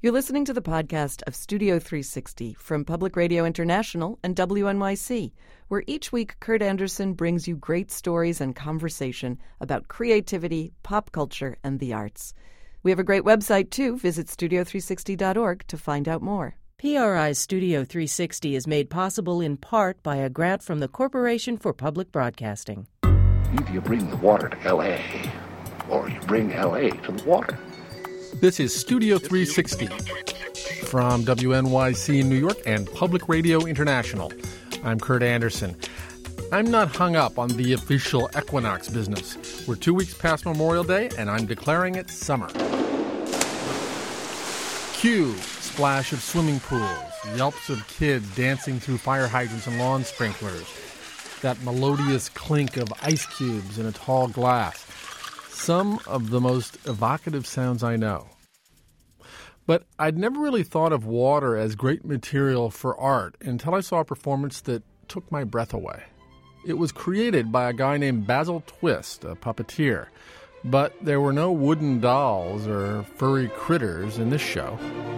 You're listening to the podcast of Studio 360 from Public Radio International and WNYC, where each week Kurt Andersen brings you great stories and conversation about creativity, pop culture, and the arts. We have a great website, too. Visit studio360.org to find out more. PRI's Studio 360 is made possible in part by a grant from the Corporation for Public Broadcasting. Either you bring the water to L.A., or you bring L.A. to the water. This is Studio 360 from WNYC New York and Public Radio International. I'm Kurt Andersen. I'm not hung up on the official equinox business. We're 2 weeks past Memorial Day, and I'm declaring it summer. Cue splash of swimming pools, yelps of kids dancing through fire hydrants and lawn sprinklers, that melodious clink of ice cubes in a tall glass. Some of the most evocative sounds I know. But I'd never really thought of water as great material for art until I saw a performance that took my breath away. It was created by a guy named Basil Twist, a puppeteer. But there were no wooden dolls or furry critters in this show.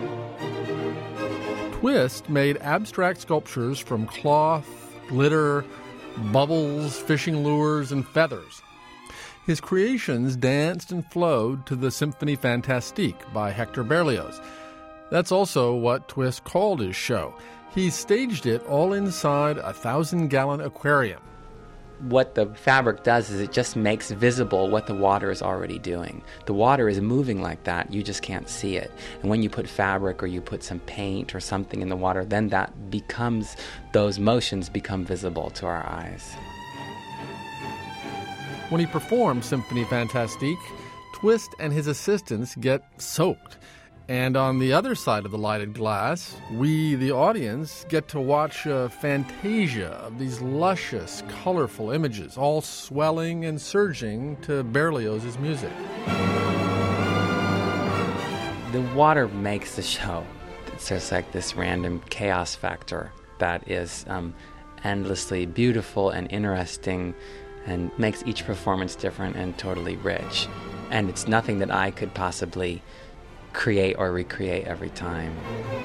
Twist made abstract sculptures from cloth, glitter, bubbles, fishing lures, and feathers. His creations danced and flowed to the Symphonie Fantastique by Hector Berlioz. That's also what Twist called his show. He staged it all inside a 1,000-gallon aquarium. What the fabric does is it just makes visible what the water is already doing. The water is moving like that, you just can't see it. And when you put fabric or you put some paint or something in the water, then those motions become visible to our eyes. When he performs Symphonie Fantastique, Twist and his assistants get soaked. And on the other side of the lighted glass, we, the audience, get to watch a fantasia of these luscious, colorful images, all swelling and surging to Berlioz's music. The water makes the show. It's just like this random chaos factor that is endlessly beautiful and interesting and makes each performance different and totally rich. And it's nothing that I could possibly create or recreate every time.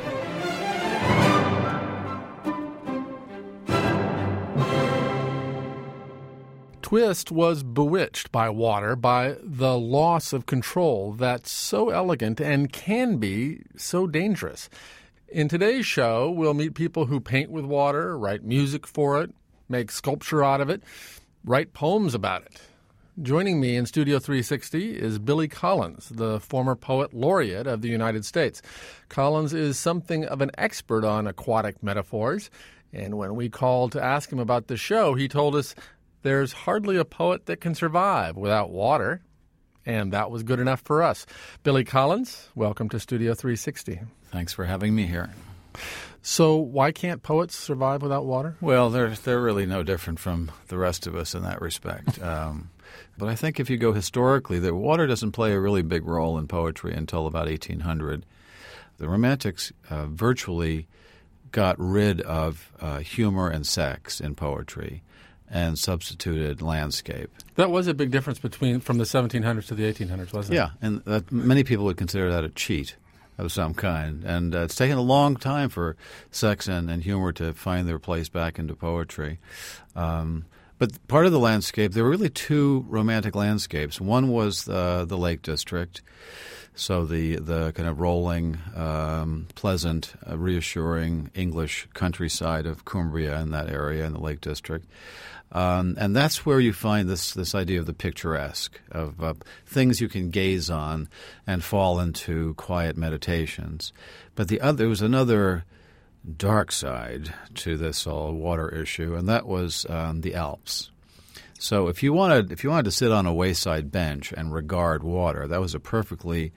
Twist was bewitched by water, by the loss of control that's so elegant and can be so dangerous. In today's show, we'll meet people who paint with water, write music for it, make sculpture out of it, write poems about it. Joining me in Studio 360 is Billy Collins, the former poet laureate of the United States. Collins is something of an expert on aquatic metaphors, and when we called to ask him about the show, he told us there's hardly a poet that can survive without water, and that was good enough for us. Billy Collins, welcome to Studio 360. Thanks for having me here. So why can't poets survive without water? Well, they're really no different from the rest of us in that respect. But I think if you go historically, the water doesn't play a really big role in poetry until about 1800. The Romantics virtually got rid of humor and sex in poetry and substituted landscape. That was a big difference from the 1700s to the 1800s, wasn't it? Yeah, and many people would consider that a cheat of some kind. And it's taken a long time for sex and humor to find their place back into poetry. But part of the landscape, there were really two romantic landscapes. One was the Lake District, so the kind of rolling, pleasant, reassuring English countryside of Cumbria in that area in the Lake District. And that's where you find this idea of the picturesque, of things you can gaze on and fall into quiet meditations. But there was another dark side to this whole water issue, and that was the Alps. So if you wanted to sit on a wayside bench and regard water, that was a perfectly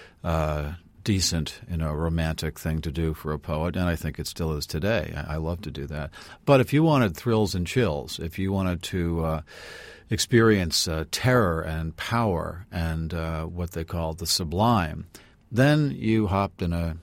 decent, romantic thing to do for a poet, and I think it still is today. I love to do that. But if you wanted thrills and chills, if you wanted to experience terror and power and what they call the sublime, then you hopped in a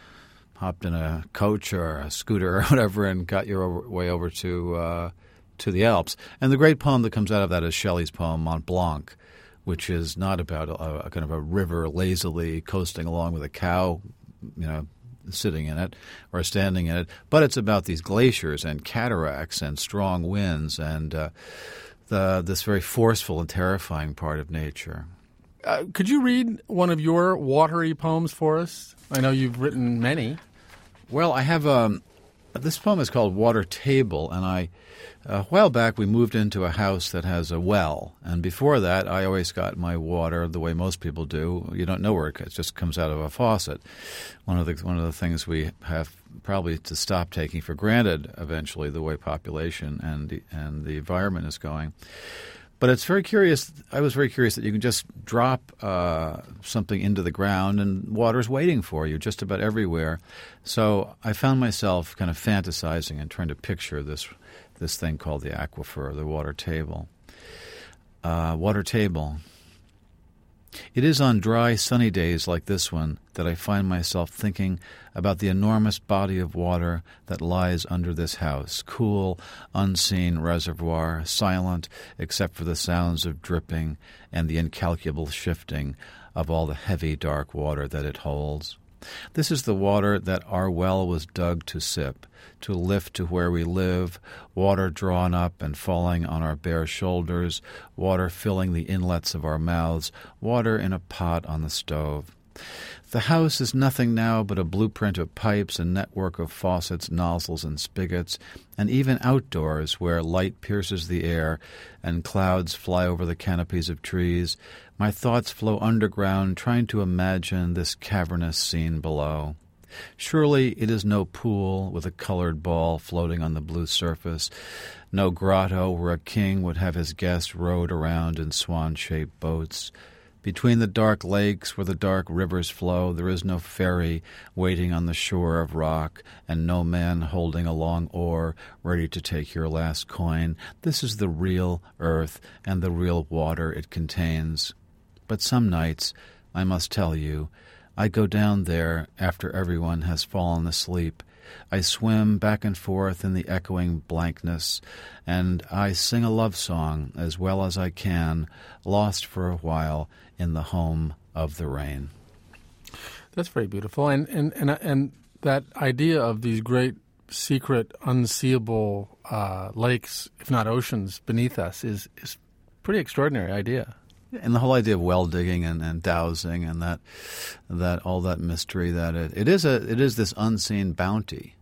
coach or a scooter or whatever and got your way over to the Alps. And the great poem that comes out of that is Shelley's poem Mont Blanc, which is not about a kind of a river lazily coasting along with a cow sitting in it or standing in it, but it's about these glaciers and cataracts and strong winds and this very forceful and terrifying part of nature. Could you read one of your watery poems for us? I know you've written many. Well, I have this poem is called Water Table, and a while back we moved into a house that has a well, and before that I always got my water the way most people do. You don't know where it just comes out of a faucet. One of the things we have probably to stop taking for granted eventually, the way population and the environment is going. But it's very curious. I was very curious that you can just drop something into the ground and water's waiting for you just about everywhere. So I found myself kind of fantasizing and trying to picture this thing called the aquifer, the water table. Water table. It is on dry, sunny days like this one that I find myself thinking about the enormous body of water that lies under this house, cool, unseen reservoir, silent except for the sounds of dripping and the incalculable shifting of all the heavy, dark water that it holds. This is the water that our well was dug to sip, to lift to where we live, water drawn up and falling on our bare shoulders, water filling the inlets of our mouths, water in a pot on the stove. The house is nothing now but a blueprint of pipes and network of faucets, nozzles, and spigots, and even outdoors where light pierces the air and clouds fly over the canopies of trees, my thoughts flow underground trying to imagine this cavernous scene below. Surely it is no pool with a colored ball floating on the blue surface, no grotto where a king would have his guests rowed around in swan-shaped boats. Between the dark lakes where the dark rivers flow, there is no ferry waiting on the shore of rock, and no man holding a long oar ready to take your last coin. This is the real earth and the real water it contains. But some nights, I must tell you, I go down there after everyone has fallen asleep. I swim back and forth in the echoing blankness, and I sing a love song as well as I can, lost for a while in the home of the rain. That's very beautiful, and that idea of these great, secret, unseeable lakes, if not oceans, beneath us is pretty extraordinary idea. And the whole idea of well digging and dowsing and that all that mystery that it is this unseen bounty.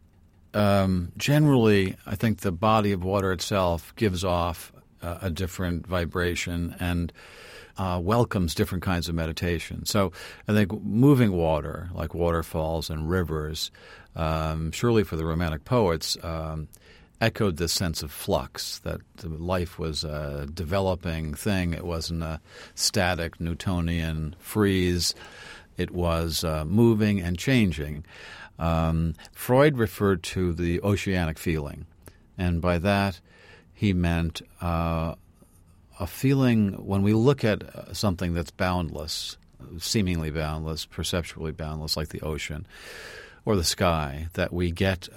Generally, I think the body of water itself gives off a different vibration and welcomes different kinds of meditation. So I think moving water, like waterfalls and rivers, surely for the Romantic poets, echoed this sense of flux, that life was a developing thing. It wasn't a static Newtonian freeze. It was moving and changing. Freud referred to the oceanic feeling, and by that he meant a feeling when we look at something that's boundless, seemingly boundless, perceptually boundless, like the ocean or the sky, that we get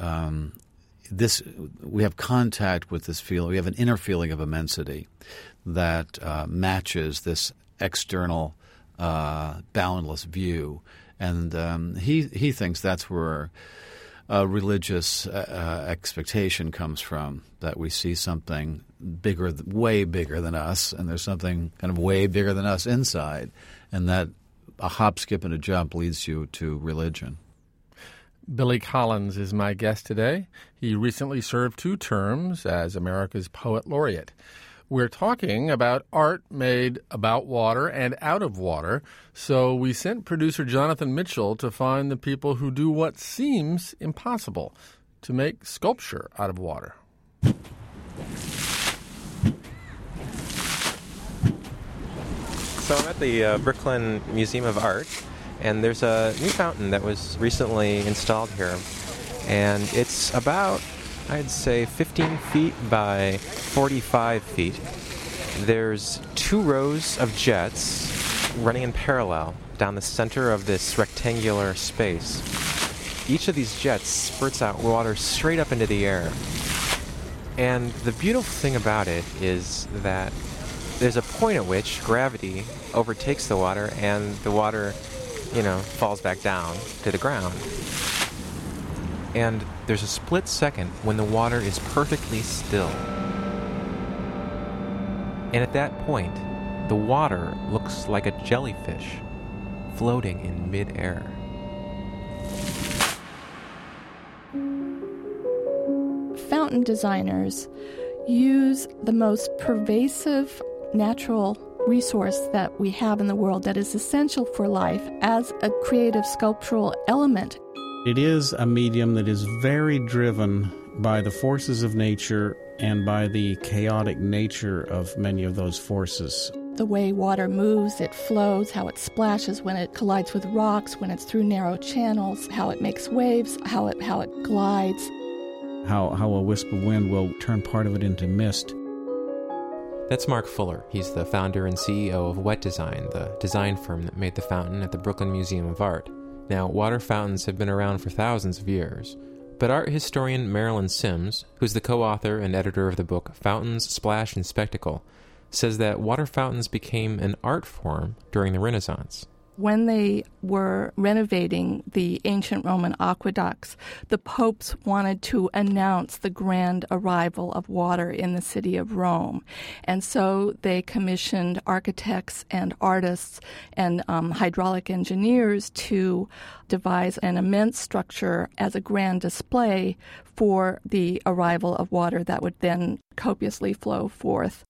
we have contact with this feeling. We have an inner feeling of immensity that matches this external boundless view, and he thinks that's where religious expectation comes from. That we see something bigger, way bigger than us, and there's something kind of way bigger than us inside, and that a hop, skip, and a jump leads you to religion. Billy Collins is my guest today. He recently served 2 terms as America's Poet Laureate. We're talking about art made about water and out of water, so we sent producer Jonathan Mitchell to find the people who do what seems impossible, to make sculpture out of water. So I'm at the Brooklyn Museum of Art, and there's a new fountain that was recently installed here. And it's about, I'd say, 15 feet by 45 feet. There's 2 rows of jets running in parallel down the center of this rectangular space. Each of these jets spurts out water straight up into the air. And the beautiful thing about it is that there's a point at which gravity overtakes the water, and the water falls back down to the ground. And there's a split second when the water is perfectly still. And at that point, the water looks like a jellyfish floating in midair. Fountain designers use the most pervasive natural resource that we have in the world that is essential for life as a creative sculptural element. It is a medium that is very driven by the forces of nature and by the chaotic nature of many of those forces. The way water moves, it flows, how it splashes when it collides with rocks, when it's through narrow channels, how it makes waves, how it glides. How a wisp of wind will turn part of it into mist. That's Mark Fuller. He's the founder and CEO of Wet Design, the design firm that made the fountain at the Brooklyn Museum of Art. Now, water fountains have been around for thousands of years, but art historian Marilyn Sims, who's the co-author and editor of the book Fountains, Splash, and Spectacle, says that water fountains became an art form during the Renaissance. When they were renovating the ancient Roman aqueducts, the popes wanted to announce the grand arrival of water in the city of Rome. And so they commissioned architects and artists and hydraulic engineers to devise an immense structure as a grand display for the arrival of water that would then copiously flow forth.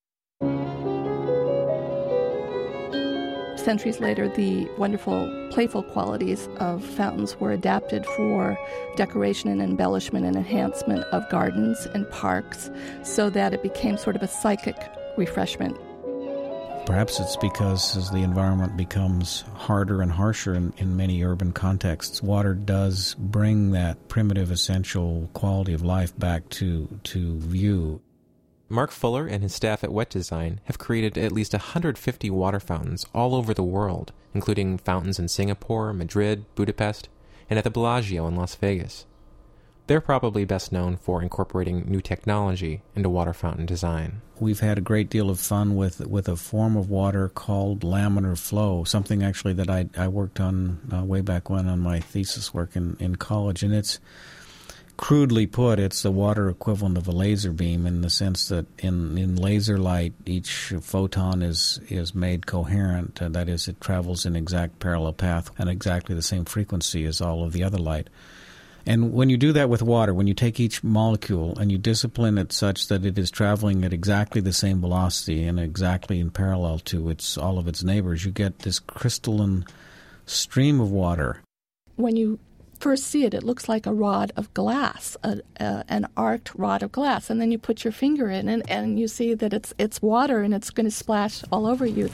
Centuries later, the wonderful, playful qualities of fountains were adapted for decoration and embellishment and enhancement of gardens and parks so that it became sort of a psychic refreshment. Perhaps it's because as the environment becomes harder and harsher in many urban contexts, water does bring that primitive, essential quality of life back to view. Mark Fuller and his staff at Wet Design have created at least 150 water fountains all over the world, including fountains in Singapore, Madrid, Budapest, and at the Bellagio in Las Vegas. They're probably best known for incorporating new technology into water fountain design. We've had a great deal of fun with a form of water called laminar flow, something actually that I worked on way back when on my thesis work in college, and it's crudely put, it's the water equivalent of a laser beam in the sense that in laser light, each photon is made coherent. That is, it travels in exact parallel path and exactly the same frequency as all of the other light. And when you do that with water, when you take each molecule and you discipline it such that it is traveling at exactly the same velocity and exactly in parallel to all of its neighbors, you get this crystalline stream of water. When you first see it, it looks like a rod of glass, an arced rod of glass, and then you put your finger in it, and you see that it's water, and it's going to splash all over you.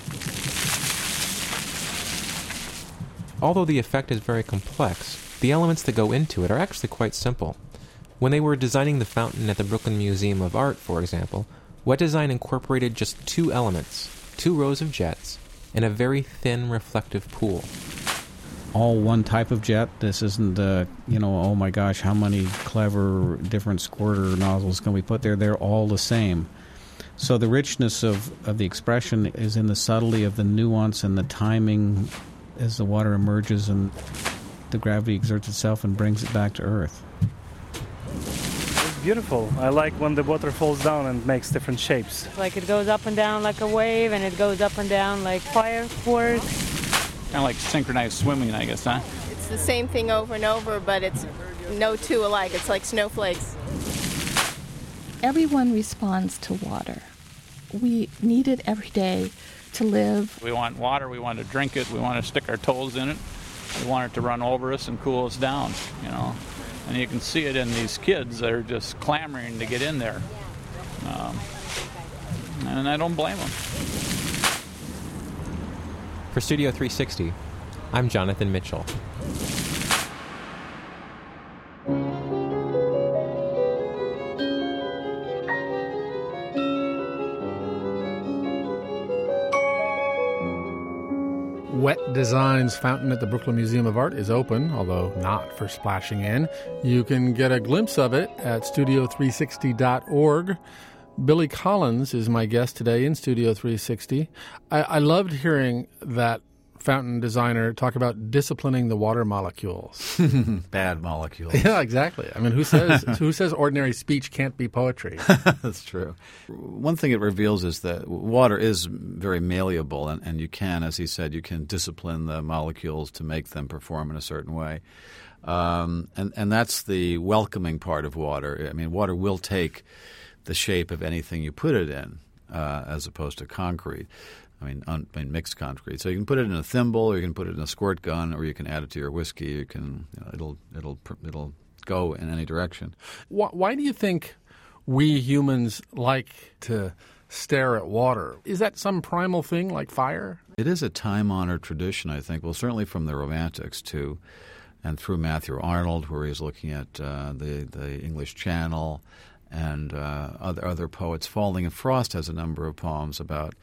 Although the effect is very complex, the elements that go into it are actually quite simple. When they were designing the fountain at the Brooklyn Museum of Art, for example, Wet Design incorporated just two elements, 2 rows of jets, and a very thin reflective pool. All one type of jet. This isn't, oh my gosh, how many clever different squirter nozzles can we put there? They're all the same. So the richness of the expression is in the subtlety of the nuance and the timing as the water emerges and the gravity exerts itself and brings it back to Earth. It's beautiful. I like when the water falls down and makes different shapes. Like it goes up and down like a wave, and it goes up and down like fireworks. Kind of like synchronized swimming, I guess, huh? It's the same thing over and over, but it's no two alike. It's like snowflakes. Everyone responds to water. We need it every day to live. We want water, we want to drink it, we want to stick our toes in it. We want it to run over us and cool us down, And you can see it in these kids that are just clamoring to get in there. And I don't blame them. For Studio 360, I'm Jonathan Mitchell. Wet Design's fountain at the Brooklyn Museum of Art is open, although not for splashing in. You can get a glimpse of it at studio360.org. Billy Collins is my guest today in Studio 360. I loved hearing that fountain designer, talk about disciplining the water molecules. Bad molecules. Yeah, exactly. I mean, who says ordinary speech can't be poetry? That's true. One thing it reveals is that water is very malleable, and you can, as he said, you can discipline the molecules to make them perform in a certain way. And that's the welcoming part of water. I mean, water will take the shape of anything you put it in, as opposed to concrete. I mean, mixed concrete. So you can put it in a thimble, or you can put it in a squirt gun, or you can add it to your whiskey. You can, it'll go in any direction. Why do you think we humans like to stare at water? Is that some primal thing like fire? It is a time-honored tradition, I think. Well, certainly from the Romantics too, and through Matthew Arnold, where he's looking at the English Channel, and other poets. Falling and Frost has a number of poems about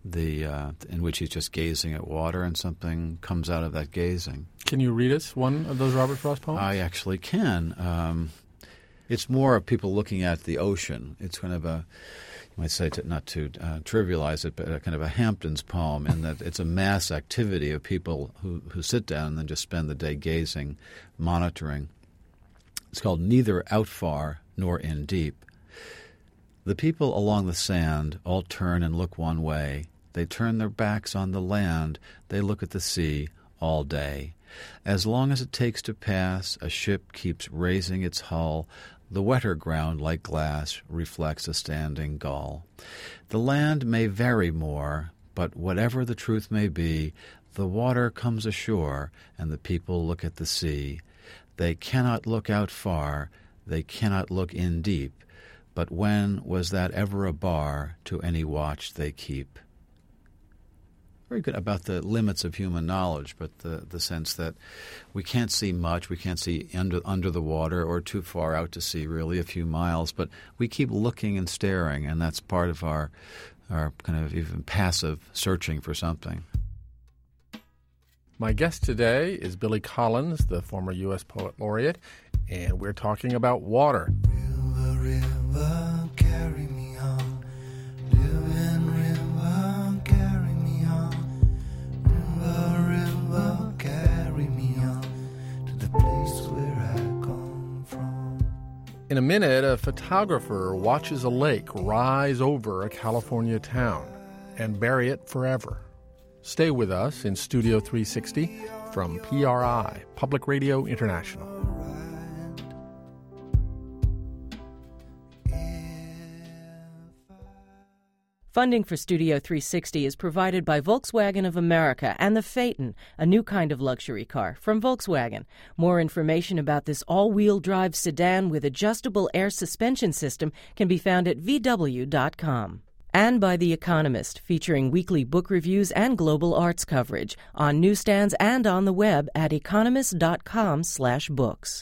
in which he's just gazing at water, and something comes out of that gazing. Can you read us one of those Robert Frost poems? I actually can. It's more of people looking at the ocean. It's kind of you might say, not to trivialize it, but kind of a Hampton's poem, in that it's a mass activity of people who sit down and then just spend the day gazing, monitoring. It's called Neither Out Far Nor In Deep. The people along the sand all turn and look one way. They turn their backs on the land. They look at the sea all day. As long as it takes to pass, a ship keeps raising its hull. The wetter ground, like glass, reflects a standing gull. The land may vary more, but whatever the truth may be, the water comes ashore, and the people look at the sea. They cannot look out far, they cannot look in deep, but when was that ever a bar to any watch they keep? Very good about the limits of human knowledge, but the sense that we can't see much, we can't see under the water or too far out to sea, really, a few miles, but we keep looking and staring, and that's part of our kind of even passive searching for something. My guest today is Billy Collins, the former U.S. Poet Laureate, and we're talking about water. River, river, carry me on. Living river, carry me on. River, river, carry me on to the place where I come from. In a minute, a photographer watches a lake rise over a California town and bury it forever. Stay with us in Studio 360 from PRI, Public Radio International. Funding for Studio 360 is provided by Volkswagen of America and the Phaeton, a new kind of luxury car from Volkswagen. More information about this all-wheel drive sedan with adjustable air suspension system can be found at VW.com. And by The Economist, featuring weekly book reviews and global arts coverage on newsstands and on the web at economist.com/books.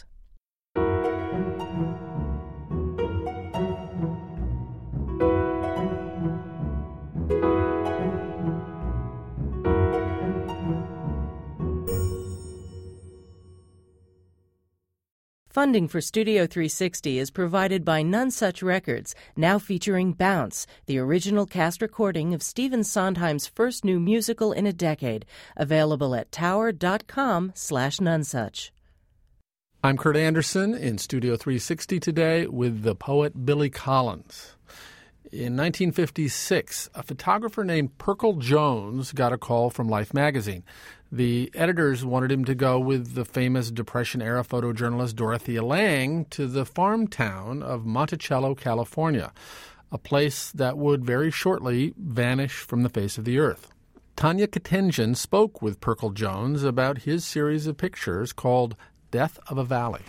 Funding for Studio 360 is provided by None Such Records, now featuring Bounce, the original cast recording of Stephen Sondheim's first new musical in a decade, available at tower.com/nonesuch. I'm Kurt Anderson in Studio 360 today with the poet Billy Collins. In 1956, a photographer named Perkle Jones got a call from Life magazine. The editors wanted him to go with the famous Depression-era photojournalist Dorothea Lange to the farm town of Monticello, California, a place that would very shortly vanish from the face of the earth. Tanya Katenjian spoke with Perkle Jones about his series of pictures called Death of a Valley.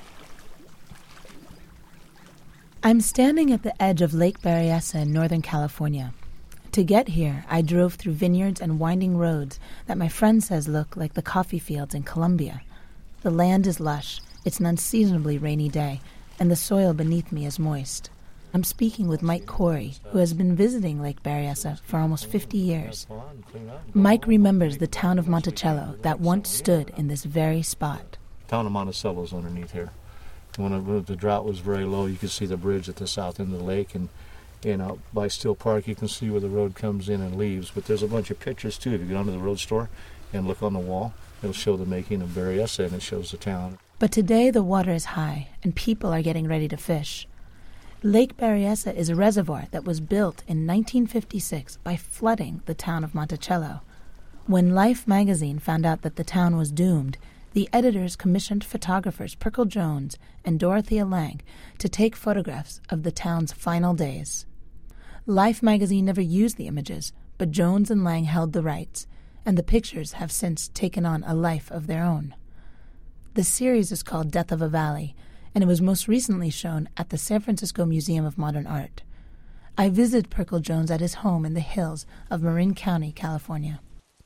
I'm standing at the edge of Lake Berryessa in Northern California. To get here, I drove through vineyards and winding roads that my friend says look like the coffee fields in Colombia. The land is lush, it's an unseasonably rainy day, and the soil beneath me is moist. I'm speaking with Mike Corey, who has been visiting Lake Berryessa for almost 50 years. Mike remembers the town of Monticello that once stood in this very spot. The town of Monticello is underneath here. When the drought was very low, you could see the bridge at the south end of the lake, and out by Still Park, you can see where the road comes in and leaves. But there's a bunch of pictures, too. If you go down to the road store, and look on the wall. It'll show the making of Berryessa, and it shows the town. But today the water is high, and people are getting ready to fish. Lake Berryessa is a reservoir that was built in 1956 by flooding the town of Monticello. When Life magazine found out that the town was doomed, the editors commissioned photographers Perkle Jones and Dorothea Lange to take photographs of the town's final days. Life magazine never used the images, but Jones and Lange held the rights, and the pictures have since taken on a life of their own. The series is called Death of a Valley, and it was most recently shown at the San Francisco Museum of Modern Art. I visited Perkle Jones at his home in the hills of Marin County, California.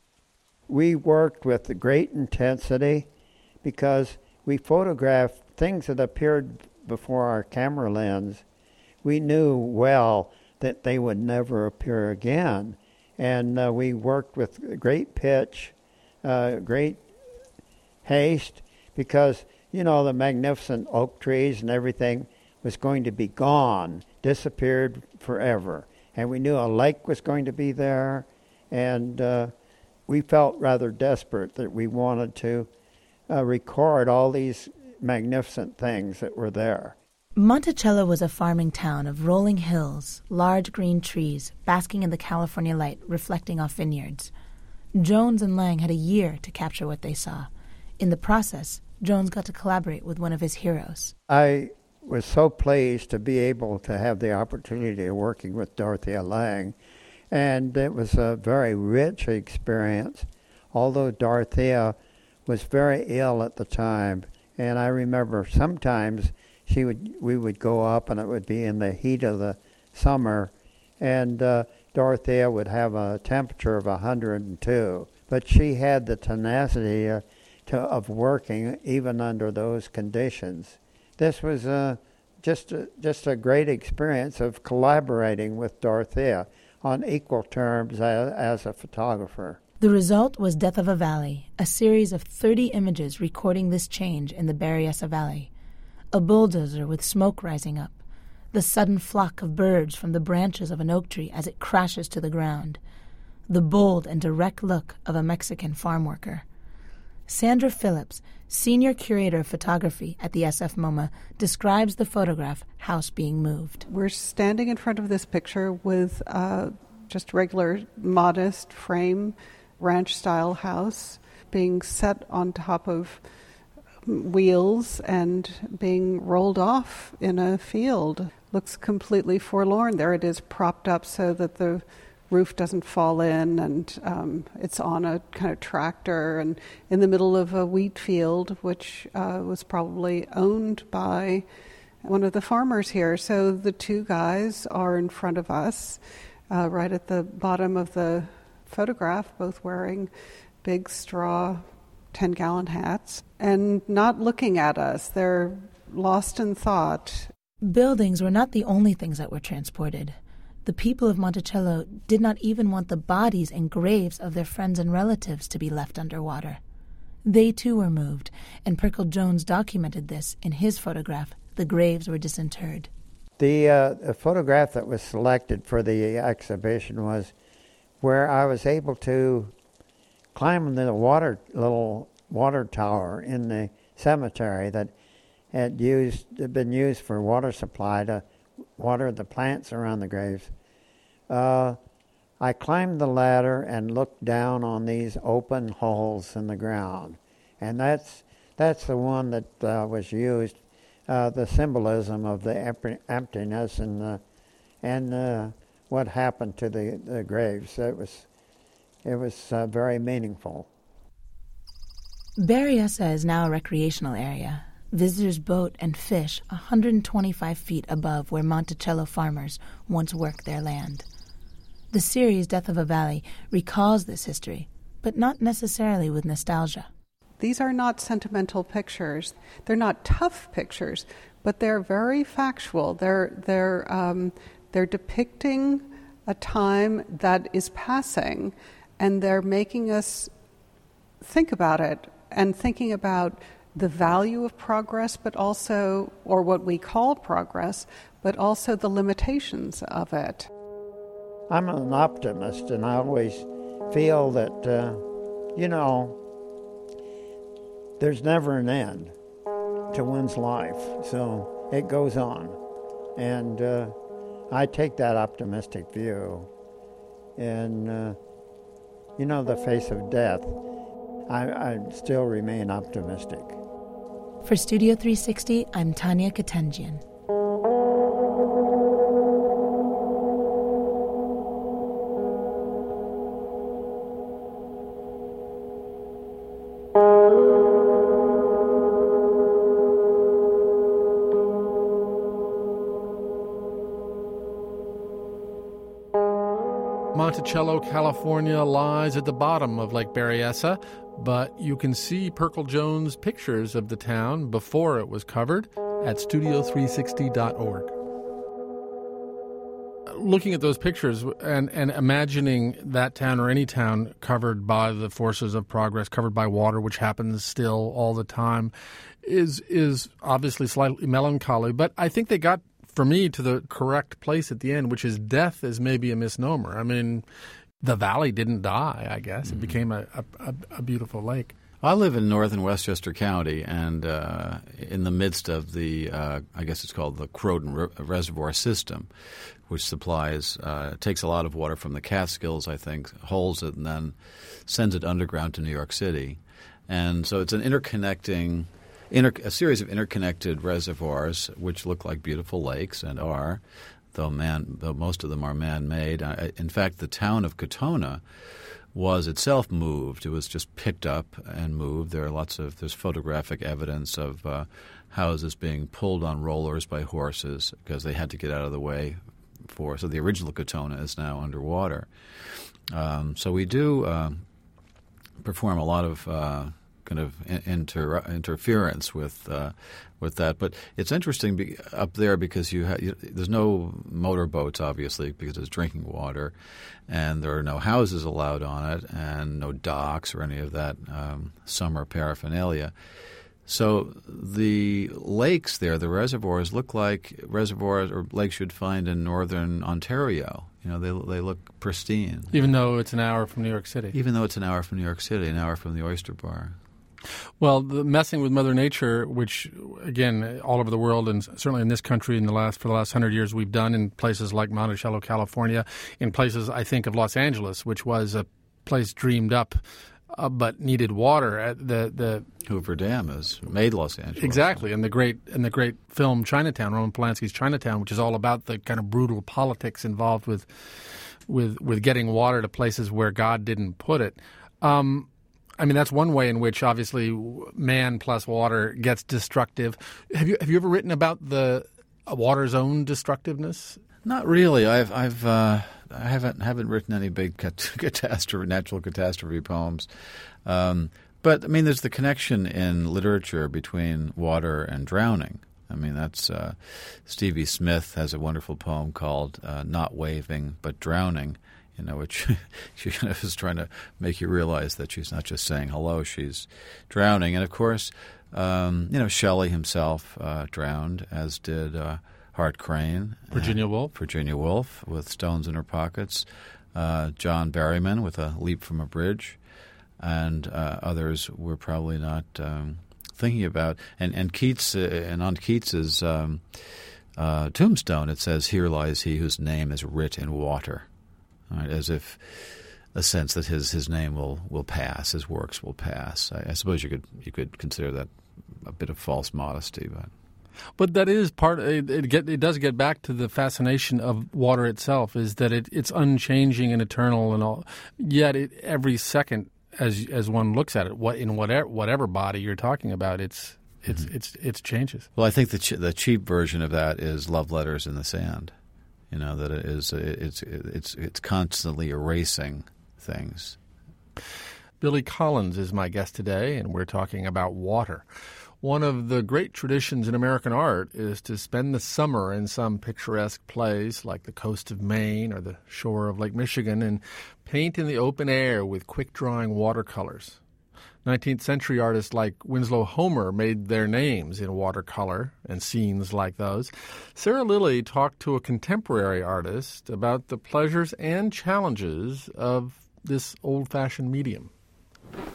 We worked with great intensity because we photographed things that appeared before our camera lens. We knew well that they would never appear again, and we worked with great pitch, great haste, because, you know, the magnificent oak trees and everything was going to be gone, disappeared forever. And we knew a lake was going to be there, and we felt rather desperate that we wanted to record all these magnificent things that were there. Monticello was a farming town of rolling hills, large green trees, basking in the California light reflecting off vineyards. Jones and Lange had a year to capture what they saw. In the process, Jones got to collaborate with one of his heroes. I was so pleased to be able to have the opportunity of working with Dorothea Lange, and it was a very rich experience, although Dorothea was very ill at the time. And I remember sometimes we would go up, and it would be in the heat of the summer, and Dorothea would have a temperature of 102. But she had the tenacity of working even under those conditions. This was just a great experience of collaborating with Dorothea on equal terms as a photographer. The result was Death of a Valley, a series of 30 images recording this change in the Berryessa Valley. A bulldozer with smoke rising up, the sudden flock of birds from the branches of an oak tree as it crashes to the ground, the bold and direct look of a Mexican farm worker. Sandra Phillips, senior curator of photography at the SF MoMA, describes the photograph House Being Moved. We're standing in front of this picture with just regular, modest frame, ranch-style house being set on top of wheels and being rolled off in a field. Looks completely forlorn. There it is, propped up so that the roof doesn't fall in, and it's on a kind of tractor and in the middle of a wheat field, which was probably owned by one of the farmers here. So the two guys are in front of us, right at the bottom of the photograph, both wearing big straw 10-gallon hats and not looking at us. They're lost in thought. Buildings were not the only things that were transported. The people of Monticello did not even want the bodies and graves of their friends and relatives to be left underwater. They too were moved, and Perkle Jones documented this in his photograph, The Graves Were Disinterred. The photograph that was selected for the exhibition was where I was able to climb the little water tower in the cemetery that had been used for water supply to water the plants around the graves. I climbed the ladder and looked down on these open holes in the ground, and that's the one that was used. The symbolism of the emptiness and what happened to the graves. It was very meaningful. Berryessa is now a recreational area. Visitors boat and fish 125 feet above where Monticello farmers once worked their land. The series Death of a Valley recalls this history, but not necessarily with nostalgia. These are not sentimental pictures. They're not tough pictures, but they're very factual. They're depicting a time that is passing, and they're making us think about it and thinking about the value of progress, but also, or what we call progress, but also the limitations of it. I'm an optimist, and I always feel that you know, there's never an end to one's life, so it goes on. And I take that optimistic view. And, you know, the face of death, I still remain optimistic. For Studio 360, I'm Tanya Katenjian. Monticello, California lies at the bottom of Lake Berryessa, but you can see Perkle Jones' pictures of the town before it was covered at studio360.org. Looking at those pictures and imagining that town or any town covered by the forces of progress, covered by water, which happens still all the time, is obviously slightly melancholy. But I think they got, for me, to the correct place at the end, which is death is maybe a misnomer. I mean, the valley didn't die, I guess. It became a beautiful lake. I live in northern Westchester County, and in the midst of the, I guess it's called the Croton Reservoir System, which supplies, takes a lot of water from the Catskills, I think, holds it, and then sends it underground to New York City. And so it's an a series of interconnected reservoirs which look like beautiful lakes and are, though most of them are man-made. In fact, the town of Katona was itself moved. It was just picked up and moved. There's photographic evidence of houses being pulled on rollers by horses because they had to get out of the way. So the original Katona is now underwater. So we do perform a lot of kind of interference with that. But it's interesting up there because there's no motorboats, obviously, because it's drinking water, and there are no houses allowed on it, and no docks or any of that summer paraphernalia. So the lakes there, the reservoirs, look like reservoirs or lakes you'd find in northern Ontario. You know, they look pristine. Even though it's an hour from New York City. An hour from the Oyster Bar. Well, the messing with Mother Nature, which, again, all over the world and certainly in this country for the last 100 years we've done in places like Monticello, California, in places, I think, of Los Angeles, which was a place dreamed up but needed water. The Hoover Dam has made Los Angeles. Exactly, and the great film Chinatown, Roman Polanski's Chinatown, which is all about the kind of brutal politics involved with getting water to places where God didn't put it. I mean, that's one way in which, obviously, man plus water gets destructive. Have you ever written about the water's own destructiveness? Not really. I haven't written any big natural catastrophe poems. But I mean, there's the connection in literature between water and drowning. I mean, that's Stevie Smith has a wonderful poem called "Not Waving but Drowning." You know, which she kind of is trying to make you realize that she's not just saying hello; she's drowning. And of course, Shelley himself drowned, as did Hart Crane, Virginia Woolf with Stones in Her Pockets, John Berryman with A Leap from a Bridge, and others we're probably not thinking about. And Keats, and on Keats's tombstone, it says, "Here lies he whose name is writ in water." Right, as if a sense that his name will pass, his works will pass. I suppose you could consider that a bit of false modesty, but that is part. It does get back to the fascination of water itself, is that it's unchanging and eternal and all. Yet every second, as one looks at it, in whatever body you're talking about, it's changes. Well, I think the cheap version of that is Love Letters in the Sand. You know, that it's constantly erasing things. Billy Collins is my guest today, and we're talking about water. One of the great traditions in American art is to spend the summer in some picturesque place like the coast of Maine or the shore of Lake Michigan and paint in the open air with quick-drying watercolors. 19th century artists like Winslow Homer made their names in watercolor and scenes like those. Sarah Lilly talked to a contemporary artist about the pleasures and challenges of this old-fashioned medium.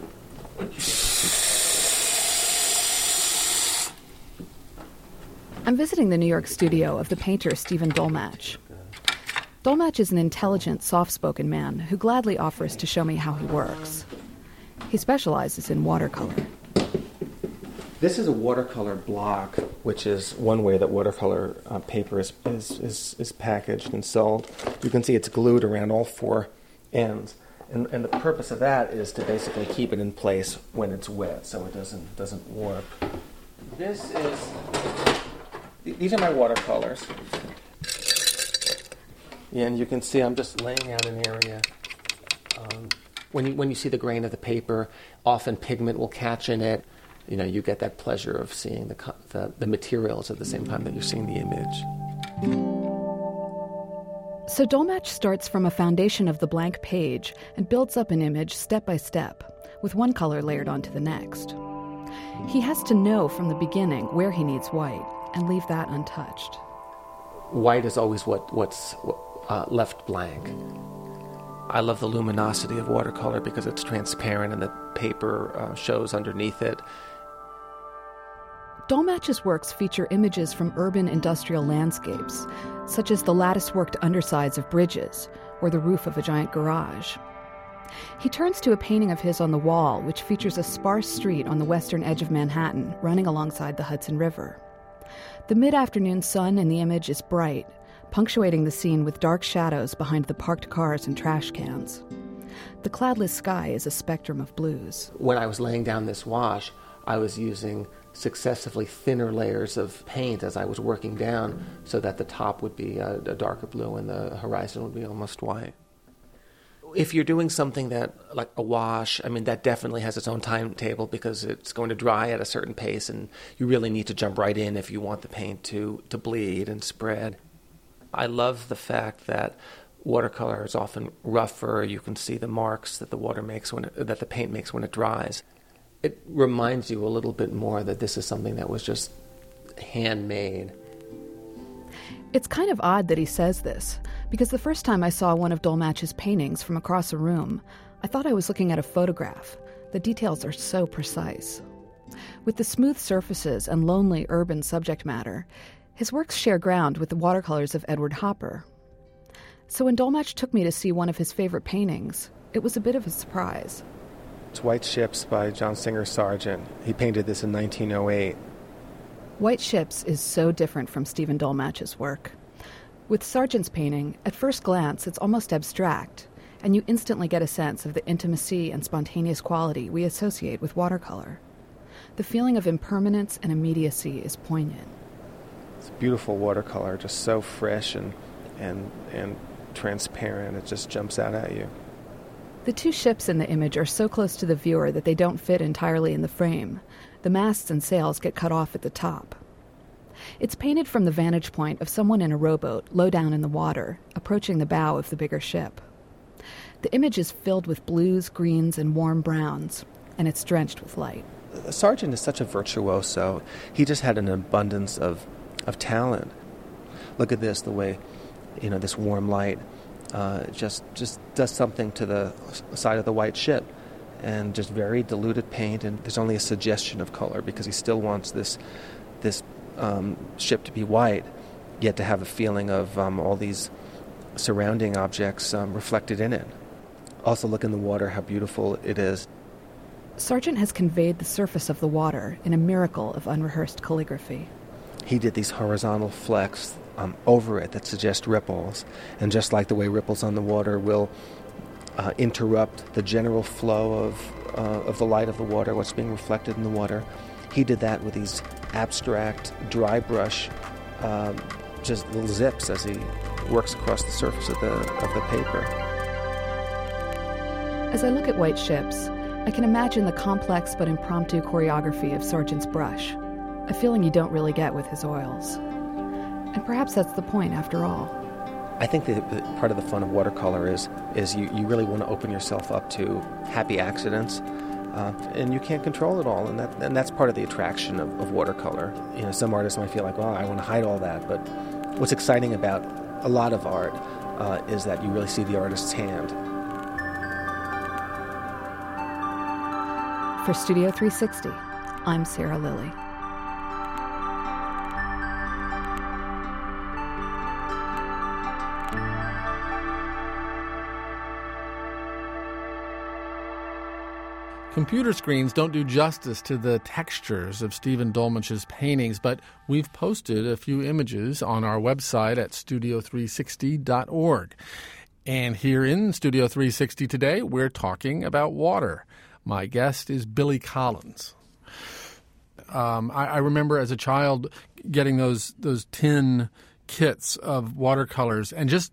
I'm visiting the New York studio of the painter Stephen Dolmatch. Dolmatch is an intelligent, soft-spoken man who gladly offers to show me how he works. He specializes in watercolor. This is a watercolor block, which is one way that watercolor paper is packaged and sold. You can see it's glued around all four ends. And the purpose of that is to basically keep it in place when it's wet so it doesn't warp. These are my watercolors. And you can see I'm just laying out an area. When you see the grain of the paper, often pigment will catch in it. You get that pleasure of seeing the materials at the same time that you're seeing the image. So Dolmatch starts from a foundation of the blank page and builds up an image step by step, with one color layered onto the next. He has to know from the beginning where he needs white and leave that untouched. White is always what's left blank. I love the luminosity of watercolor because it's transparent and the paper shows underneath it. Dolmatch's works feature images from urban industrial landscapes, such as the lattice-worked undersides of bridges or the roof of a giant garage. He turns to a painting of his on the wall, which features a sparse street on the western edge of Manhattan running alongside the Hudson River. The mid-afternoon sun in the image is bright, punctuating the scene with dark shadows behind the parked cars and trash cans. The cloudless sky is a spectrum of blues. When I was laying down this wash, I was using successively thinner layers of paint as I was working down so that the top would be a darker blue and the horizon would be almost white. If you're doing something like a wash, that definitely has its own timetable because it's going to dry at a certain pace and you really need to jump right in if you want the paint to bleed and spread. I love the fact that watercolor is often rougher. You can see the marks that the paint makes when it dries. It reminds you a little bit more that this is something that was just handmade. It's kind of odd that he says this, because the first time I saw one of Dolmatch's paintings from across a room, I thought I was looking at a photograph. The details are so precise. With the smooth surfaces and lonely urban subject matter, his works share ground with the watercolors of Edward Hopper. So when Dolmatch took me to see one of his favorite paintings, it was a bit of a surprise. It's White Ships by John Singer Sargent. He painted this in 1908. White Ships is so different from Stephen Dolmatch's work. With Sargent's painting, at first glance, it's almost abstract, and you instantly get a sense of the intimacy and spontaneous quality we associate with watercolor. The feeling of impermanence and immediacy is poignant. It's beautiful watercolor, just so fresh and transparent. It just jumps out at you. The two ships in the image are so close to the viewer that they don't fit entirely in the frame. The masts and sails get cut off at the top. It's painted from the vantage point of someone in a rowboat low down in the water, approaching the bow of the bigger ship. The image is filled with blues, greens, and warm browns, and it's drenched with light. Sargent is such a virtuoso. He just had an abundance of talent. Look at this, the way, this warm light just does something to the side of the white ship, and just very diluted paint, and there's only a suggestion of color because he still wants this ship to be white, yet to have a feeling of all these surrounding objects reflected in it. Also, look in the water, how beautiful it is. Sargent has conveyed the surface of the water in a miracle of unrehearsed calligraphy. He did these horizontal flecks over it that suggest ripples, and just like the way ripples on the water will interrupt the general flow of the light of the water, what's being reflected in the water, he did that with these abstract dry brush just little zips as he works across the surface of the paper. As I look at White Ships, I can imagine the complex but impromptu choreography of Sargent's brush, a feeling you don't really get with his oils. And perhaps that's the point after all. I think that part of the fun of watercolor is you really want to open yourself up to happy accidents, and you can't control it all, and that's part of the attraction of watercolor. Some artists might feel like, well, I want to hide all that, but what's exciting about a lot of art is that you really see the artist's hand. For Studio 360, I'm Sarah Lilly. Computer screens don't do justice to the textures of Stephen Dolmage's paintings, but we've posted a few images on our website at studio360.org. And here in Studio 360 today, we're talking about water. My guest is Billy Collins. I remember as a child getting those tin kits of watercolors and just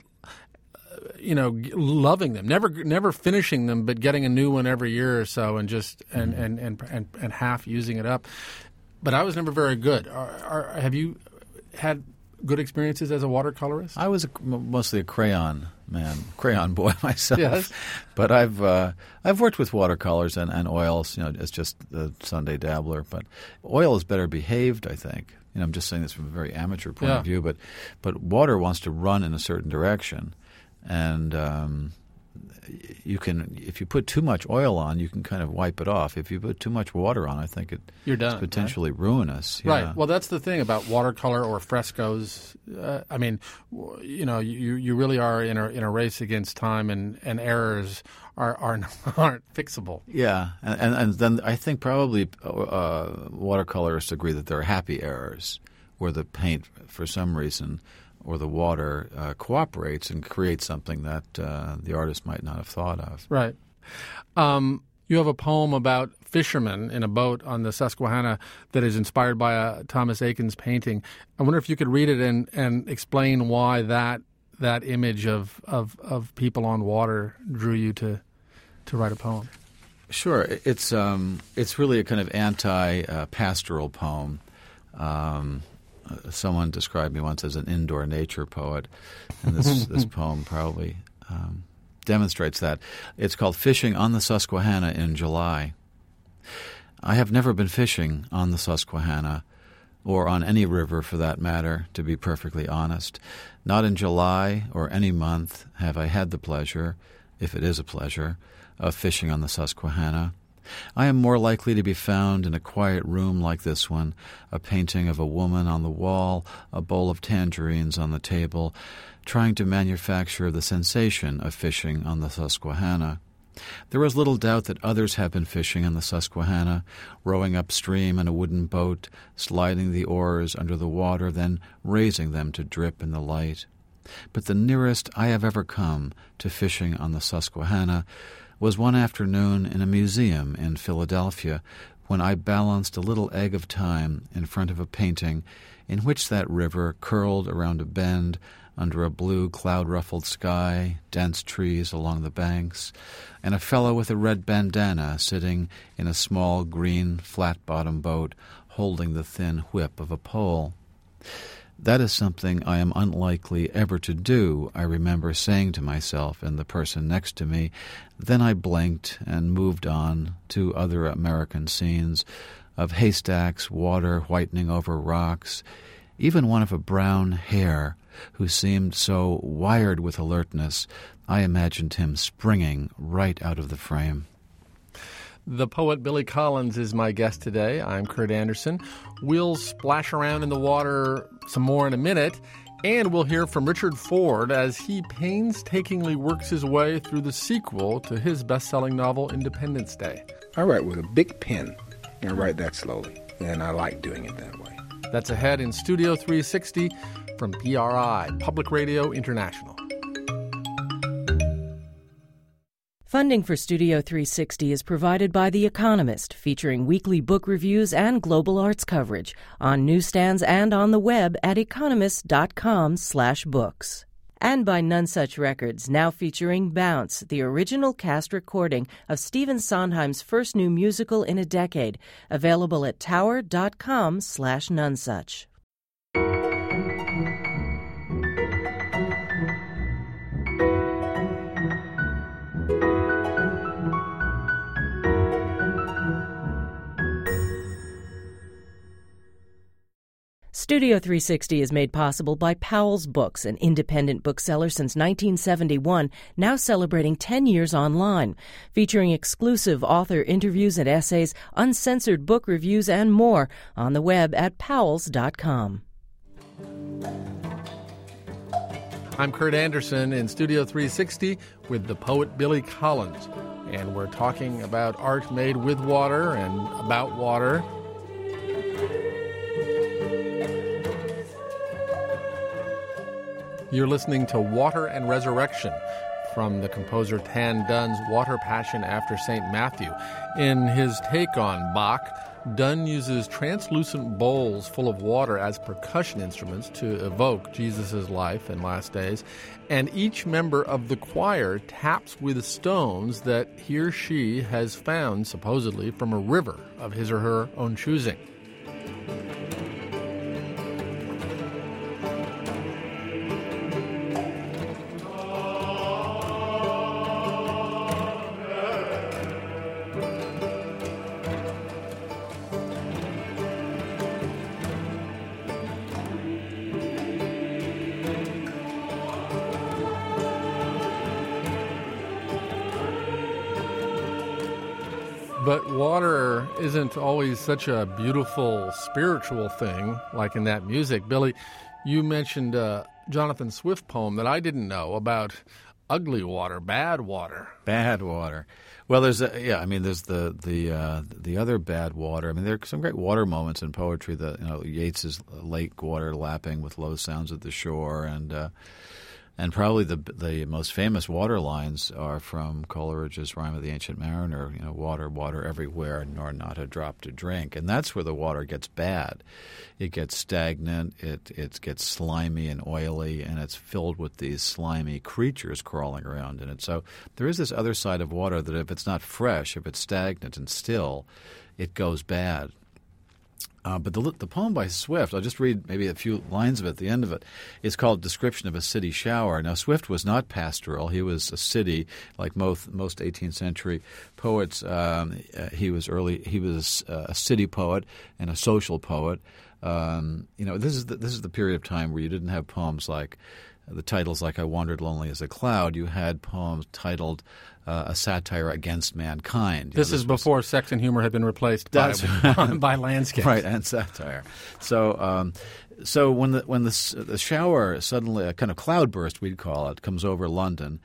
loving them, never finishing them, but getting a new one every year or so, and just and half using it up. But I was never very good. Have you had good experiences as a watercolorist? I was mostly a crayon boy myself. Yes. But I've worked with watercolors and oils, as just a Sunday dabbler. But oil is better behaved, I think. I'm just saying this from a very amateur point of view. But water wants to run in a certain direction. And you can, if you put too much oil on, you can kind of wipe it off. If you put too much water on, I think you're done, it's potentially ruinous. Right. Yeah. Well, that's the thing about watercolor or frescoes. You really are in a race against time, and errors aren't fixable. Yeah, and then I think probably watercolorists agree that there are happy errors where the paint, for some reason, or the water cooperates and creates something that the artist might not have thought of. Right. You have a poem about fishermen in a boat on the Susquehanna that is inspired by Thomas Eakins painting. I wonder if you could read it and explain why that image of people on water drew you to write a poem. Sure. It's really a kind of anti-pastoral poem. Someone described me once as an indoor nature poet, and this poem probably demonstrates that. It's called Fishing on the Susquehanna in July. I have never been fishing on the Susquehanna, or on any river for that matter, to be perfectly honest. Not in July or any month have I had the pleasure, if it is a pleasure, of fishing on the Susquehanna. I am more likely to be found in a quiet room like this one, a painting of a woman on the wall, a bowl of tangerines on the table, trying to manufacture the sensation of fishing on the Susquehanna. There is little doubt that others have been fishing on the Susquehanna, rowing upstream in a wooden boat, sliding the oars under the water, then raising them to drip in the light. But the nearest I have ever come to fishing on the Susquehanna was one afternoon in a museum in Philadelphia when I balanced a little egg of time in front of a painting in which that river curled around a bend under a blue cloud-ruffled sky, dense trees along the banks, and a fellow with a red bandana sitting in a small green flat-bottom boat holding the thin whip of a pole. That is something I am unlikely ever to do, I remember saying to myself and the person next to me. Then I blinked and moved on to other American scenes of haystacks, water whitening over rocks, even one of a brown hare who seemed so wired with alertness, I imagined him springing right out of the frame. The poet Billy Collins is my guest today. I'm Kurt Anderson. We'll splash around in the water some more in a minute, and we'll hear from Richard Ford as he painstakingly works his way through the sequel to his best-selling novel, Independence Day. I write with a big pen, and I write that slowly, and I like doing it that way. That's ahead in Studio 360 from PRI, Public Radio International. Funding for Studio 360 is provided by The Economist, featuring weekly book reviews and global arts coverage on newsstands and on the web at economist.com/books. And by Nonesuch Records, now featuring Bounce, the original cast recording of Stephen Sondheim's first new musical in a decade, available at tower.com/nonesuch. Studio 360 is made possible by Powell's Books, an independent bookseller since 1971, now celebrating 10 years online, featuring exclusive author interviews and essays, uncensored book reviews, and more on the web at powells.com. I'm Kurt Anderson in Studio 360 with the poet Billy Collins, and we're talking about art made with water and about water. You're listening to Water and Resurrection from the composer Tan Dunn's Water Passion after St. Matthew. In his take on Bach, Dunn uses translucent bowls full of water as percussion instruments to evoke Jesus' life and last days, and each member of the choir taps with stones that he or she has found, supposedly, from a river of his or her own choosing. But water isn't always such a beautiful spiritual thing like in that music. Billy, you mentioned a Jonathan Swift poem that I didn't know about ugly water, bad water. Bad water. Well, there's the other bad water. I mean, there are some great water moments in poetry. Yeats's lake water lapping with low sounds at the shore, and probably the most famous water lines are from Coleridge's Rime of the Ancient Mariner, water, water everywhere, nor not a drop to drink. And that's where the water gets bad. It gets stagnant, it gets slimy and oily, and it's filled with these slimy creatures crawling around in it. So there is this other side of water that if it's not fresh, if it's stagnant and still, it goes bad. But the poem by Swift, I'll just read maybe a few lines of it at the end of it. It's called Description of a City Shower. Now, Swift was not pastoral. He was a city, like most 18th century poets. He was a city poet and a social poet. This is the period of time where you didn't have poems like the titles like I Wandered Lonely as a Cloud. You had poems titled A Satire Against Mankind. This is before sex and humor had been replaced by landscape. Right, and satire. So when the shower suddenly, a kind of cloudburst we'd call it, comes over London,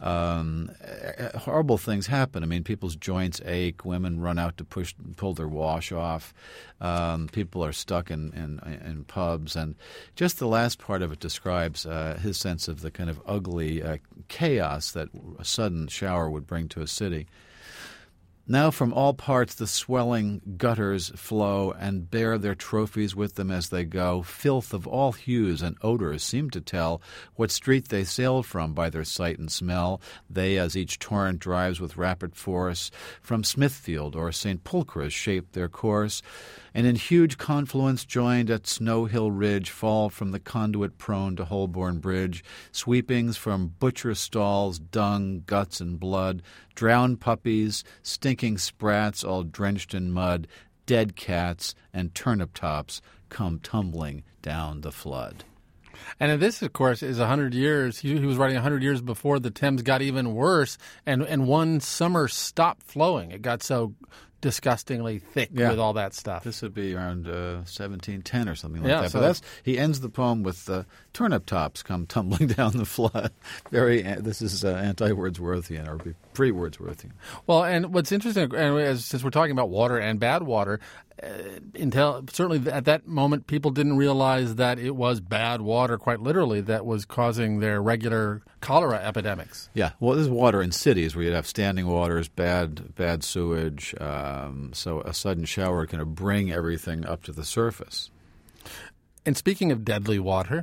horrible things happen. I mean, people's joints ache. Women run out to pull their wash off. People are stuck in pubs. And just the last part of it describes his sense of the kind of ugly chaos that a sudden shower would bring to a city. Now from all parts the swelling gutters flow and bear their trophies with them as they go. Filth of all hues and odors seem to tell what street they sailed from by their sight and smell. They, as each torrent drives with rapid force, from Smithfield or St. Pulchre's shape their course, and in huge confluence joined at Snow Hill Ridge fall from the conduit prone to Holborn Bridge, sweepings from butcher stalls, dung, guts, and blood, drowned puppies, stinking sprats all drenched in mud, dead cats, and turnip tops come tumbling down the flood. And this, of course, is 100 years. He was writing 100 years before the Thames got even worse, and one summer stopped flowing. It got so disgustingly thick with all that stuff. This would be around 1710 or something like that. So but he ends the poem with turnip tops come tumbling down the flood. This is anti-Wordsworthian or pre-Wordsworthian. Well, and what's interesting, since we're talking about water and bad water, certainly at that moment people didn't realize that it was bad water, quite literally, that was causing their regular cholera epidemics. Yeah, well, this is water in cities where you'd have standing waters, bad sewage, so a sudden shower can bring everything up to the surface. And speaking of deadly water,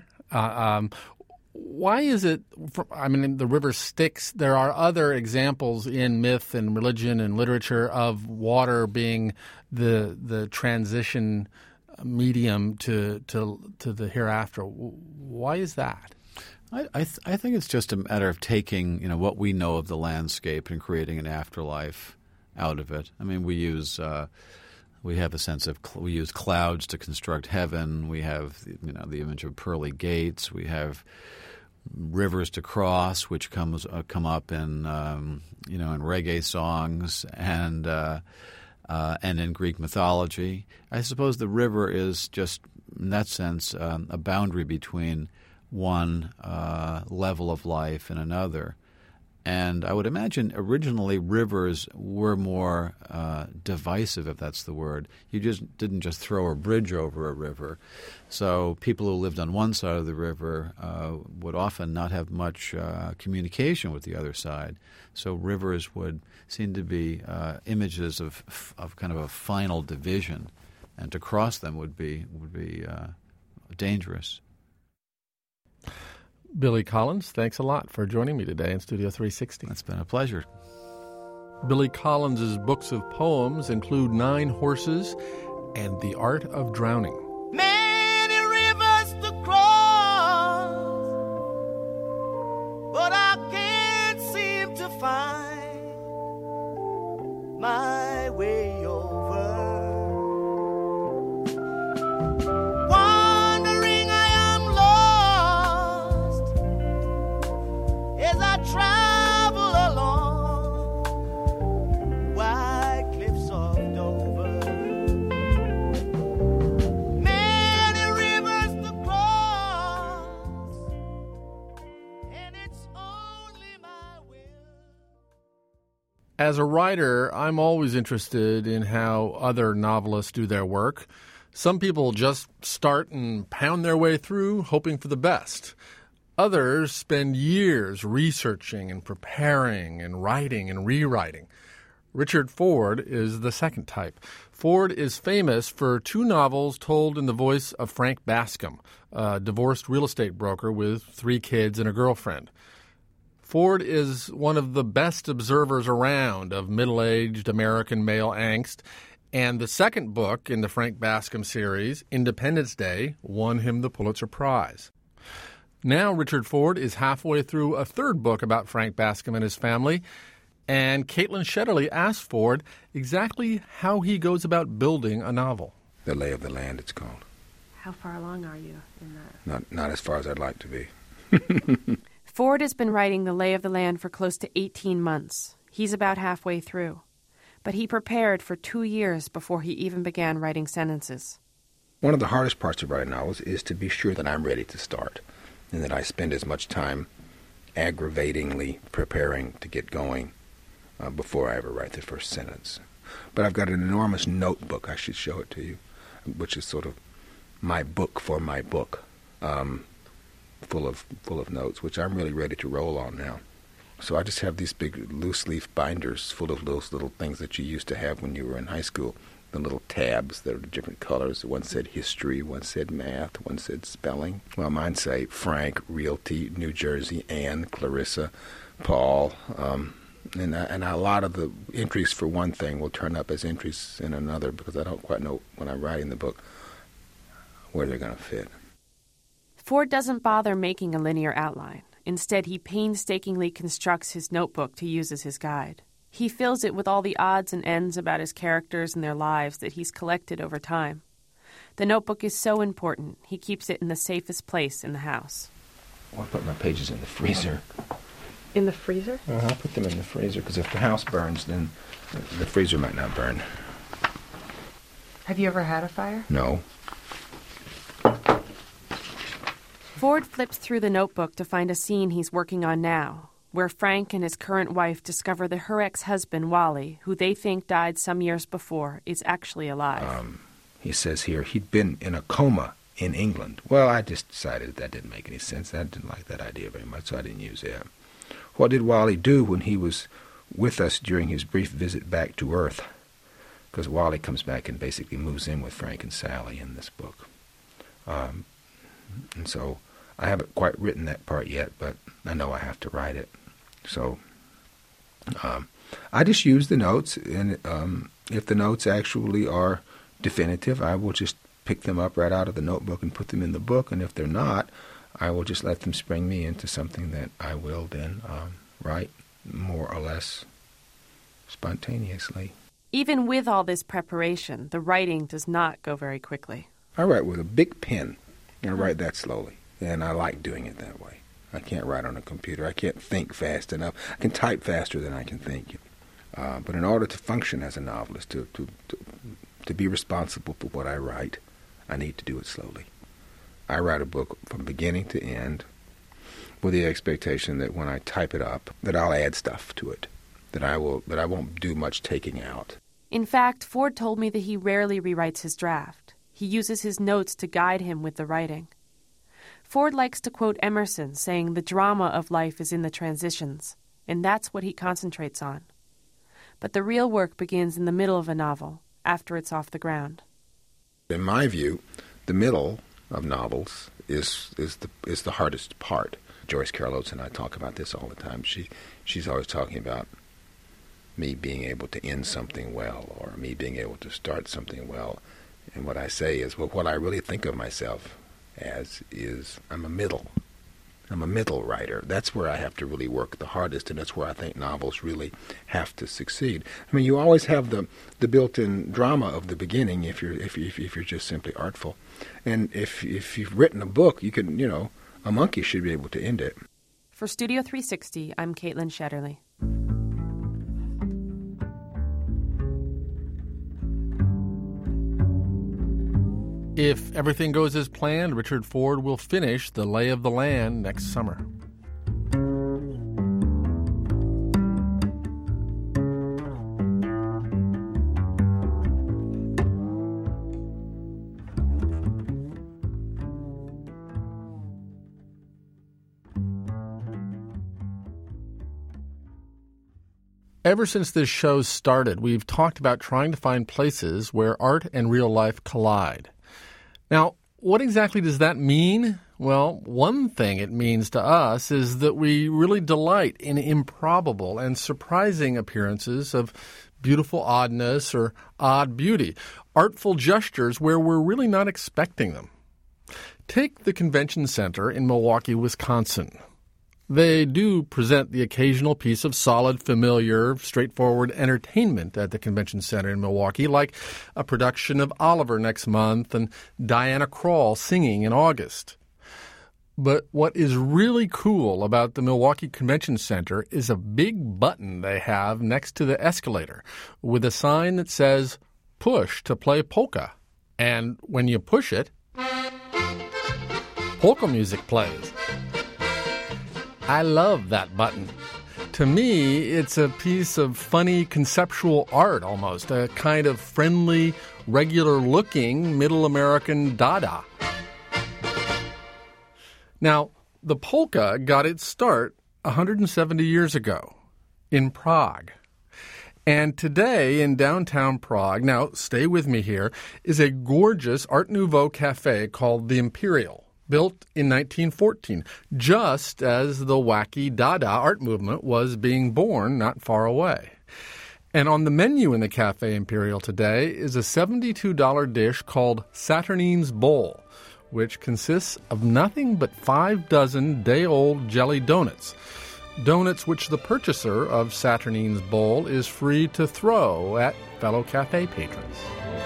why is it, the river Styx, there are other examples in myth and religion and literature of water being the transition medium to the hereafter. Why is that? I think it's just a matter of taking what we know of the landscape and creating an afterlife out of it. I mean, we use We have a sense of we use clouds to construct heaven. We have the image of pearly gates. We have rivers to cross, which come up in in reggae songs and in Greek mythology. I suppose the river is just, in that sense, a boundary between one level of life and another. And I would imagine originally rivers were more divisive, if that's the word. You just didn't just throw a bridge over a river. So people who lived on one side of the river would often not have much communication with the other side. So rivers would seem to be images of kind of a final division, and to cross them would be dangerous. Billy Collins, thanks a lot for joining me today in Studio 360. It's been a pleasure. Billy Collins' books of poems include 9 Horses and The Art of Drowning. Many rivers to cross, but I can't seem to find my way over. Wandering, I am lost as I travel along wide cliffs of Dover. Many rivers to cross, and it's only my will. As a writer, I'm always interested in how other novelists do their work. Some people just start and pound their way through, hoping for the best. Others spend years researching and preparing and writing and rewriting. Richard Ford is the second type. Ford is famous for 2 novels told in the voice of Frank Bascom, a divorced real estate broker with 3 kids and a girlfriend. Ford is one of the best observers around of middle-aged American male angst, and the second book in the Frank Bascom series, Independence Day, won him the Pulitzer Prize. Now Richard Ford is halfway through a third book about Frank Bascom and his family, and Caitlin Shetterly asked Ford exactly how he goes about building a novel. The Lay of the Land, it's called. How far along are you in that? Not as far as I'd like to be. Ford has been writing The Lay of the Land for close to 18 months. He's about halfway through. But he prepared for 2 years before he even began writing sentences. One of the hardest parts of writing novels is to be sure that I'm ready to start, and that I spend as much time aggravatingly preparing to get going before I ever write the first sentence. But I've got an enormous notebook, I should show it to you, which is sort of my book for my book, full of notes, which I'm really ready to roll on now. So I just have these big loose-leaf binders full of those little things that you used to have when you were in high school, the little tabs that are different colors. One said history, one said math, one said spelling. Well, mine say Frank, Realty, New Jersey, Anne, Clarissa, Paul, and a lot of the entries for one thing will turn up as entries in another because I don't quite know when I'm writing the book where they're going to fit. Ford doesn't bother making a linear outline. Instead, he painstakingly constructs his notebook to use as his guide. He fills it with all the odds and ends about his characters and their lives that he's collected over time. The notebook is so important, he keeps it in the safest place in the house. I put my pages in the freezer. In the freezer? I put them in the freezer because if the house burns, then the freezer might not burn. Have you ever had a fire? No. Ford flips through the notebook to find a scene he's working on now, where Frank and his current wife discover that her ex-husband, Wally, who they think died some years before, is actually alive. He says here he'd been in a coma in England. Well, I just decided that didn't make any sense. I didn't like that idea very much, so I didn't use it. What did Wally do when he was with us during his brief visit back to Earth? Because Wally comes back and basically moves in with Frank and Sally in this book. And so I haven't quite written that part yet, but I know I have to write it. So I just use the notes, and if the notes actually are definitive, I will just pick them up right out of the notebook and put them in the book, and if they're not, I will just let them spring me into something that I will then write more or less spontaneously. Even with all this preparation, the writing does not go very quickly. I write with a big pen. I write that slowly, and I like doing it that way. I can't write on a computer. I can't think fast enough. I can type faster than I can think. But in order to function as a novelist, to be responsible for what I write, I need to do it slowly. I write a book from beginning to end with the expectation that when I type it up, that I'll add stuff to it, that I won't do much taking out. In fact, Ford told me that he rarely rewrites his draft. He uses his notes to guide him with the writing. Ford likes to quote Emerson, saying the drama of life is in the transitions, and that's what he concentrates on. But the real work begins in the middle of a novel, after it's off the ground. In my view, the middle of novels is the hardest part. Joyce Carol Oates and I talk about this all the time. She's always talking about me being able to end something well, or me being able to start something well. And what I say is, well, what I really think of myself as is I'm a middle writer. That's where I have to really work the hardest, and that's where I think novels really have to succeed. I mean, you always have the built-in drama of the beginning if you're just simply artful, and if you've written a book, you can, a monkey should be able to end it. For Studio 360, I'm Caitlin Shetterly. If everything goes as planned, Richard Ford will finish The Lay of the Land next summer. Ever since this show started, we've talked about trying to find places where art and real life collide. Now, what exactly does that mean? Well, one thing it means to us is that we really delight in improbable and surprising appearances of beautiful oddness or odd beauty, artful gestures where we're really not expecting them. Take the Convention Center in Milwaukee, Wisconsin. They do present the occasional piece of solid, familiar, straightforward entertainment at the Convention Center in Milwaukee, like a production of Oliver next month and Diana Krall singing in August. But what is really cool about the Milwaukee Convention Center is a big button they have next to the escalator with a sign that says, "Push to play polka." And when you push it, polka music plays. I love that button. To me, it's a piece of funny conceptual art almost, a kind of friendly, regular-looking Middle American Dada. Now, the polka got its start 170 years ago in Prague. And today in downtown Prague, now stay with me here, is a gorgeous Art Nouveau cafe called the Imperial, built in 1914, just as the wacky Dada art movement was being born not far away. And on the menu in the Café Imperial today is a $72 dish called Saturnine's Bowl, which consists of nothing but 5 dozen day-old jelly donuts. Donuts which the purchaser of Saturnine's Bowl is free to throw at fellow cafe patrons.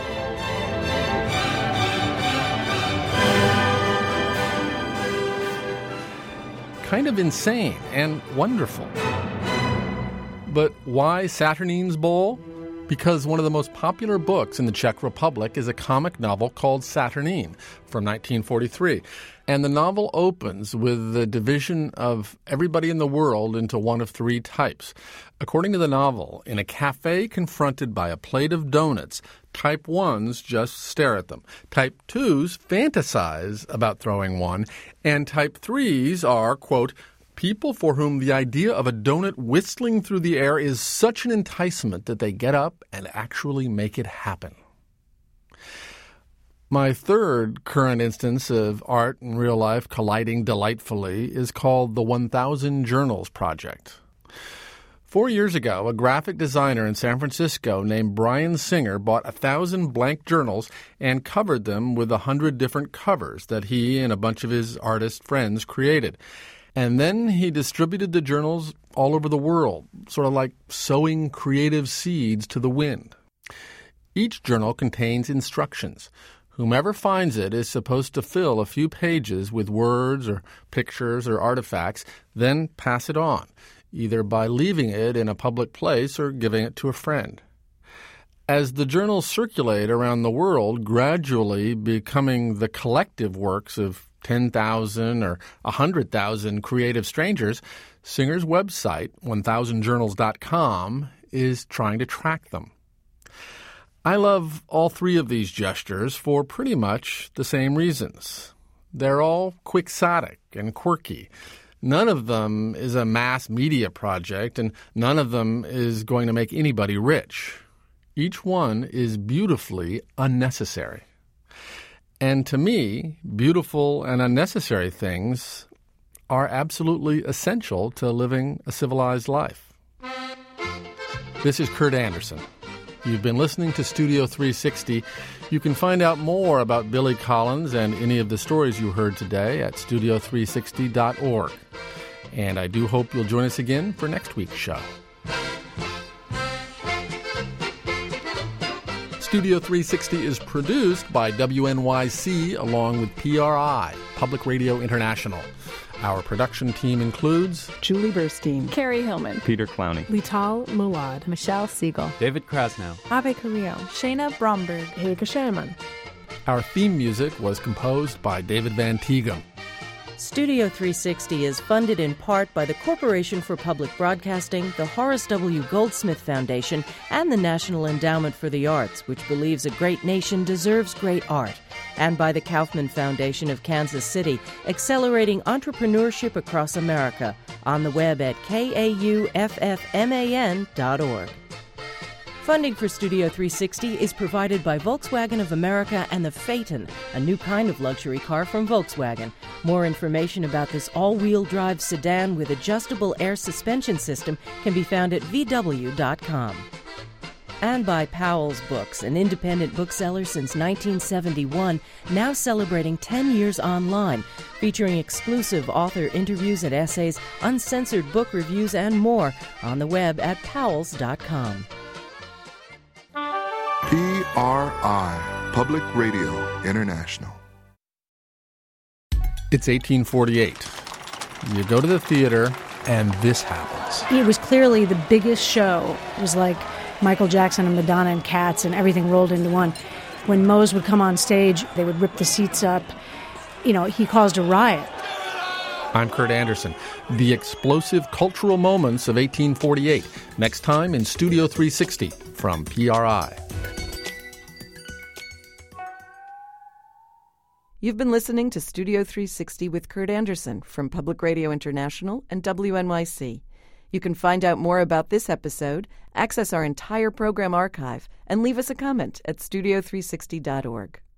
Kind of insane and wonderful. But why Saturnine's Bowl? Because one of the most popular books in the Czech Republic is a comic novel called Saturnine from 1943. And the novel opens with the division of everybody in the world into one of 3 types. According to the novel, in a cafe confronted by a plate of donuts, Type 1s just stare at them. Type 2s fantasize about throwing one. And Type 3s are, quote, people for whom the idea of a donut whistling through the air is such an enticement that they get up and actually make it happen. My third current instance of art and real life colliding delightfully is called the 1000 Journals Project. 4 years ago, a graphic designer in San Francisco named Brian Singer bought 1,000 blank journals and covered them with 100 different covers that he and a bunch of his artist friends created. And then he distributed the journals all over the world, sort of like sowing creative seeds to the wind. Each journal contains instructions. Whomever finds it is supposed to fill a few pages with words or pictures or artifacts, then pass it on, either by leaving it in a public place or giving it to a friend. As the journals circulate around the world, gradually becoming the collective works of 10,000 or 100,000 creative strangers, Singer's website, 1000journals.com, is trying to track them. I love all three of these gestures for pretty much the same reasons. They're all quixotic and quirky. None of them is a mass media project, and none of them is going to make anybody rich. Each one is beautifully unnecessary. And to me, beautiful and unnecessary things are absolutely essential to living a civilized life. This is Kurt Andersen. You've been listening to Studio 360. You can find out more about Billy Collins and any of the stories you heard today at studio360.org. And I do hope you'll join us again for next week's show. Studio 360 is produced by WNYC along with PRI, Public Radio International. Our production team includes Julie Burstein, Carrie Hillman, Peter Clowney, Lital Mulad, Michelle Siegel, David Krasnow, Abe Carrillo, Shayna Bromberg, Helga Sherman. Our theme music was composed by David Van Tighem. Studio 360 is funded in part by the Corporation for Public Broadcasting, the Horace W. Goldsmith Foundation, and the National Endowment for the Arts, which believes a great nation deserves great art, and by the Kaufman Foundation of Kansas City, accelerating entrepreneurship across America, on the web at kauffman.org. Funding for Studio 360 is provided by Volkswagen of America and the Phaeton, a new kind of luxury car from Volkswagen. More information about this all-wheel drive sedan with adjustable air suspension system can be found at vw.com. And by Powell's Books, an independent bookseller since 1971, now celebrating 10 years online, featuring exclusive author interviews and essays, uncensored book reviews, and more on the web at powells.com. PRI, Public Radio International. It's 1848. You go to the theater, and this happens. It was clearly the biggest show. It was like Michael Jackson and Madonna and Cats and everything rolled into one. When Mose would come on stage, they would rip the seats up. You know, he caused a riot. I'm Kurt Andersen. The explosive cultural moments of 1848. Next time in Studio 360 from PRI. You've been listening to Studio 360 with Kurt Andersen from Public Radio International and WNYC. You can find out more about this episode, access our entire program archive, and leave us a comment at studio360.org.